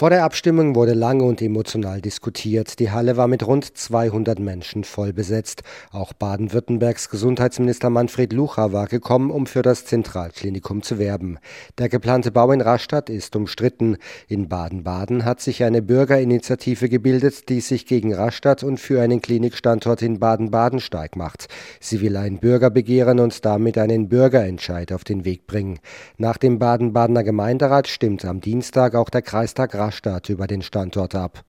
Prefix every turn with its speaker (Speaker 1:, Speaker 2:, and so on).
Speaker 1: Vor der Abstimmung wurde lange und emotional diskutiert. Die Halle war mit rund 200 Menschen voll besetzt. Auch Baden-Württembergs Gesundheitsminister Manfred Lucha war gekommen, um für das Zentralklinikum zu werben. Der geplante Bau in Rastatt ist umstritten. In Baden-Baden hat sich eine Bürgerinitiative gebildet, die sich gegen Rastatt und für einen Klinikstandort in Baden-Baden stark macht. Sie will ein Bürgerbegehren und damit einen Bürgerentscheid auf den Weg bringen. Nach dem Baden-Badener Gemeinderat stimmt am Dienstag auch der Kreistag Rastatt über den Standort ab.